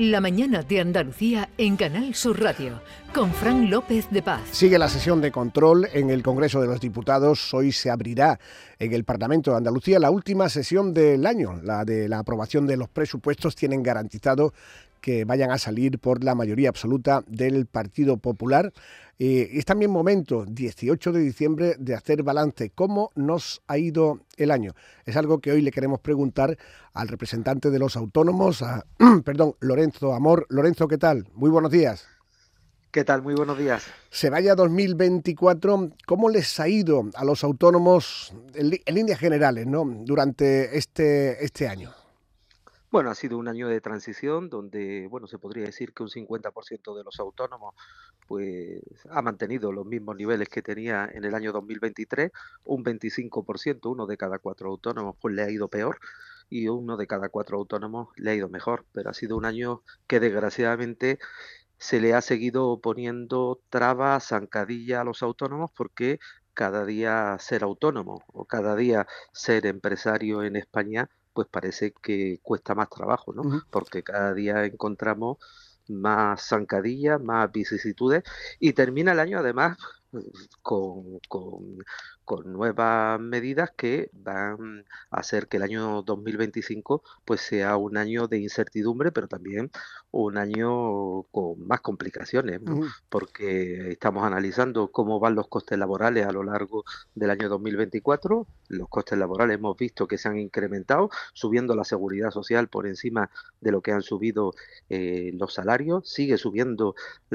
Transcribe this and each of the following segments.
La mañana de Andalucía en Canal Sur Radio, con Fran López de Paz. Sigue la sesión de control en el Congreso de los Diputados. Hoy se abrirá en el Parlamento de Andalucía la última sesión del año, la de la aprobación de los presupuestos. Tienen garantizado que vayan a salir por la mayoría absoluta del Partido Popular. Es también momento, 18 de diciembre, de hacer balance. ¿Cómo nos ha ido el año? Es algo que hoy le queremos preguntar al representante de los autónomos, Lorenzo Amor. Lorenzo, ¿qué tal? Muy buenos días. ¿Qué tal? Muy buenos días. Se vaya 2024, ¿cómo les ha ido a los autónomos en líneas generales, ¿no?, durante este año? Bueno, ha sido un año de transición donde, se podría decir que un 50% de los autónomos pues ha mantenido los mismos niveles que tenía en el año 2023, un 25%, uno de cada 4 autónomos, pues le ha ido peor y uno de cada 4 autónomos le ha ido mejor, pero ha sido un año que desgraciadamente se le ha seguido poniendo trabas, zancadilla a los autónomos porque cada día ser autónomo o cada día ser empresario en España pues parece que cuesta más trabajo, ¿no? Uh-huh. Porque cada día encontramos más zancadillas, más vicisitudes y termina el año además con, con, con nuevas medidas que van a hacer que el año 2025 pues sea un año de incertidumbre, pero también un año con más complicaciones, ¿no? Uh-huh. Porque estamos analizando cómo van los costes laborales a lo largo del año 2024. Los costes laborales hemos visto que se han incrementado, subiendo la seguridad social por encima de lo que han subido los salarios, sigue subiendo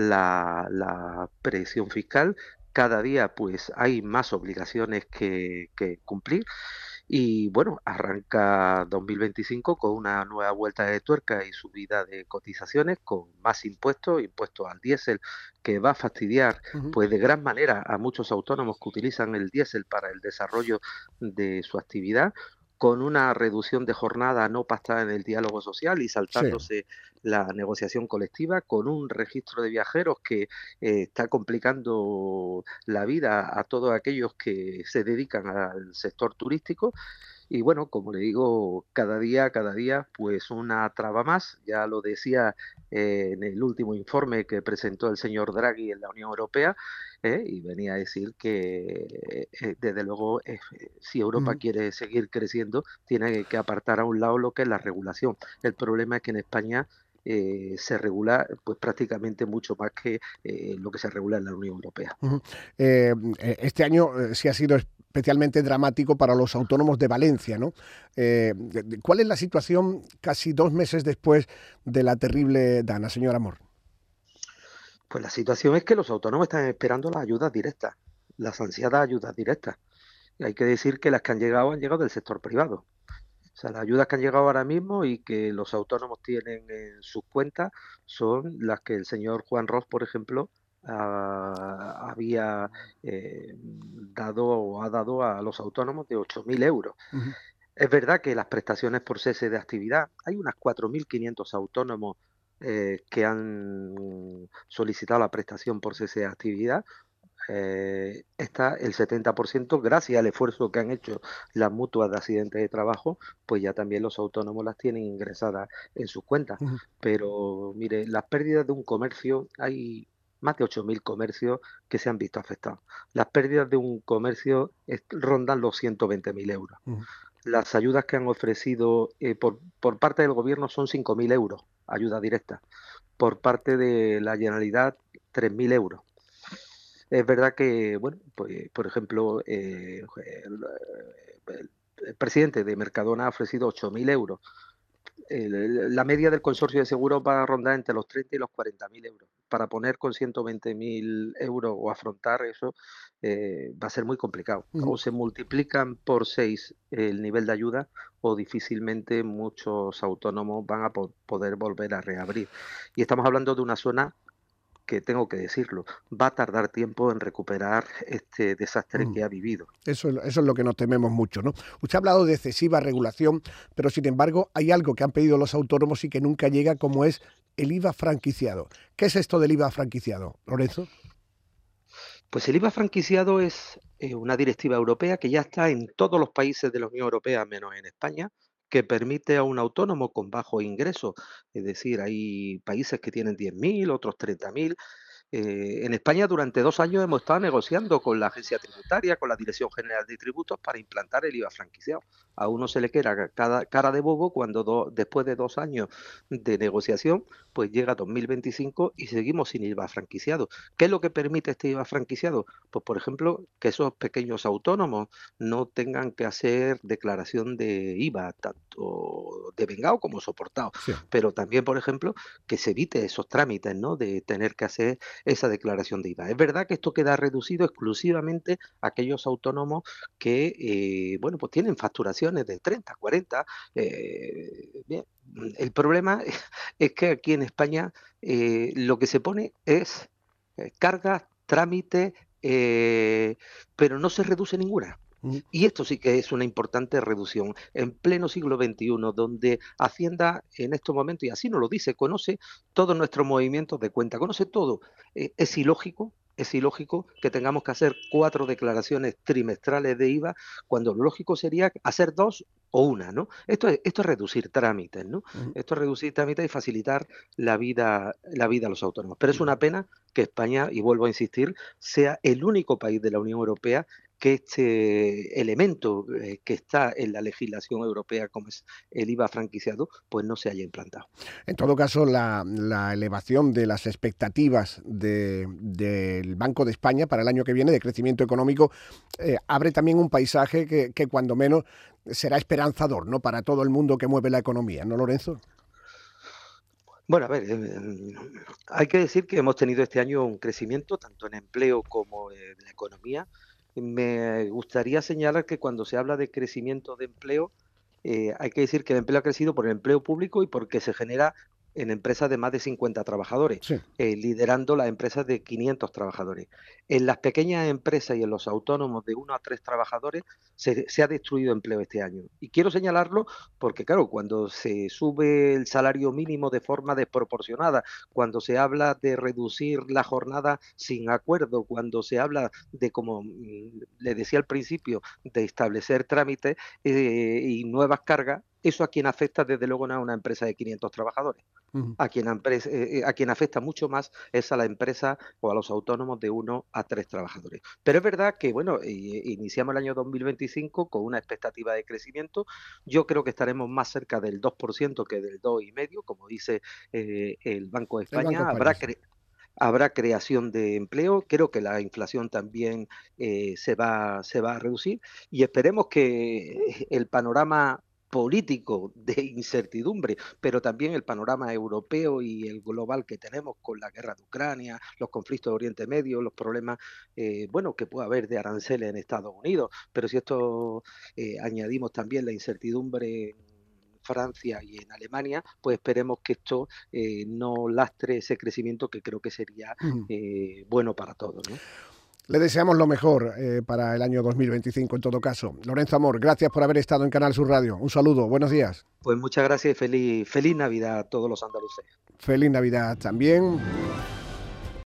la presión fiscal, cada día pues hay más obligaciones que cumplir y bueno, arranca 2025 con una nueva vuelta de tuerca y subida de cotizaciones, con más impuestos al diésel, que va a fastidiar Uh-huh. pues de gran manera a muchos autónomos que utilizan el diésel para el desarrollo de su actividad, con una reducción de jornada no pactada en el diálogo social y Sí. saltándose la negociación colectiva, con un registro de viajeros que está complicando la vida a todos aquellos que se dedican al sector turístico. Y bueno, como le digo, cada día, pues una traba más. Ya lo decía en el último informe que presentó el señor Draghi en la Unión Europea, y venía a decir que, desde luego, si Europa Uh-huh. quiere seguir creciendo, tiene que apartar a un lado lo que es la regulación. El problema es que en España se regula pues prácticamente mucho más que lo que se regula en la Unión Europea. Uh-huh. Este año sí ha sido especialmente dramático para los autónomos de Valencia, ¿no? ¿Cuál es la situación casi 2 meses después de la terrible dana, señor Amor? Pues la situación es que los autónomos están esperando las ayudas directas, las ansiadas ayudas directas. Y hay que decir que las que han llegado del sector privado. O sea, las ayudas que han llegado ahora mismo y que los autónomos tienen en sus cuentas son las que el señor Juan Ros, por ejemplo, había dado o ha dado a los autónomos de 8.000 euros. Uh-huh. Es verdad que las prestaciones por cese de actividad, hay unas 4.500 autónomos que han solicitado la prestación por cese de actividad. Está el 70%, gracias al esfuerzo que han hecho las mutuas de accidentes de trabajo, pues ya también los autónomos las tienen ingresadas en sus cuentas. Uh-huh. Pero mire, las pérdidas de un comercio, hay más de 8.000 comercios que se han visto afectados. Las pérdidas de un comercio rondan los 120.000 euros. Uh-huh. Las ayudas que han ofrecido por parte del gobierno son 5.000 euros, ayuda directa. Por parte de la Generalitat, 3.000 euros. Es verdad que, bueno, pues, por ejemplo, el presidente de Mercadona ha ofrecido 8.000 euros. La media del consorcio de seguros va a rondar entre los 30 y los 40.000 euros. Para poner con 120.000 euros o afrontar eso va a ser muy complicado. Uh-huh. O se multiplican por 6 el nivel de ayuda o difícilmente muchos autónomos van a poder volver a reabrir. Y estamos hablando de una zona que, tengo que decirlo, va a tardar tiempo en recuperar este desastre que ha vivido. Eso es lo que nos tememos mucho, ¿no? Usted ha hablado de excesiva regulación, pero sin embargo hay algo que han pedido los autónomos y que nunca llega, como es el IVA franquiciado. ¿Qué es esto del IVA franquiciado, Lorenzo? Pues el IVA franquiciado es una directiva europea que ya está en todos los países de la Unión Europea, menos en España, que permite a un autónomo con bajo ingreso, es decir, hay países que tienen 10.000, otros 30.000. En España durante 2 años hemos estado negociando con la agencia tributaria, con la Dirección General de Tributos para implantar el IVA franquiciado. A uno se le queda cara de bobo cuando después de 2 años de negociación, pues llega 2025 y seguimos sin IVA franquiciado. ¿Qué es lo que permite este IVA franquiciado? Pues, por ejemplo, que esos pequeños autónomos no tengan que hacer declaración de IVA, tanto devengado como soportado. Sí. Pero también, por ejemplo, que se evite esos trámites, ¿no? De tener que hacer esa declaración de IVA. Es verdad que esto queda reducido exclusivamente a aquellos autónomos que, bueno, pues tienen facturaciones de 30, 40. Bien, el problema es que aquí en España lo que se pone es cargas, trámites, pero no se reduce ninguna. Mm. Y esto sí que es una importante reducción. En pleno siglo XXI, donde Hacienda en estos momentos, y así nos lo dice, conoce todos nuestros movimientos de cuenta, conoce todo. Es ilógico que tengamos que hacer 4 declaraciones trimestrales de IVA, cuando lo lógico sería hacer 2 o una, ¿no? Esto es reducir trámites, ¿no? Mm. Esto es reducir trámites y facilitar la vida a los autónomos. Pero es una pena que España, y vuelvo a insistir, sea el único país de la Unión Europea que este elemento que está en la legislación europea, como es el IVA franquiciado, pues no se haya implantado. En todo caso, la elevación de las expectativas del Banco de España para el año que viene de crecimiento económico abre también un paisaje que cuando menos será esperanzador, ¿no? Para todo el mundo que mueve la economía, ¿no, Lorenzo? Bueno, a ver, hay que decir que hemos tenido este año un crecimiento tanto en empleo como en la economía. Me gustaría señalar que cuando se habla de crecimiento de empleo, hay que decir que el empleo ha crecido por el empleo público y porque se genera en empresas de más de 50 trabajadores, Sí. liderando las empresas de 500 trabajadores. En las pequeñas empresas y en los autónomos de 1 a 3 trabajadores se ha destruido empleo este año. Y quiero señalarlo porque, claro, cuando se sube el salario mínimo de forma desproporcionada, cuando se habla de reducir la jornada sin acuerdo, cuando se habla de, como le decía al principio, de establecer trámites y nuevas cargas, eso a quien afecta desde luego no a una empresa de 500 trabajadores. Ujú. A quien afecta mucho más es a la empresa o a los autónomos de 1 a 3 trabajadores. Pero es verdad que, bueno, iniciamos el año 2025 con una expectativa de crecimiento. Yo creo que estaremos más cerca del 2% que del 2,5%, como dice el Banco de El Banco de España. España, sí. Habrá creación de empleo, creo que la inflación también se va a reducir y esperemos que el panorama político de incertidumbre, pero también el panorama europeo y el global que tenemos con la guerra de Ucrania, los conflictos de Oriente Medio, los problemas, bueno, que puede haber de aranceles en Estados Unidos, pero si esto añadimos también la incertidumbre en Francia y en Alemania, pues esperemos que esto no lastre ese crecimiento que creo que sería Ujú. bueno para todos, ¿no? Le deseamos lo mejor para el año 2025 en todo caso. Lorenzo Amor, gracias por haber estado en Canal Sur Radio. Un saludo, buenos días. Pues muchas gracias y feliz Navidad a todos los andaluces. Feliz Navidad también.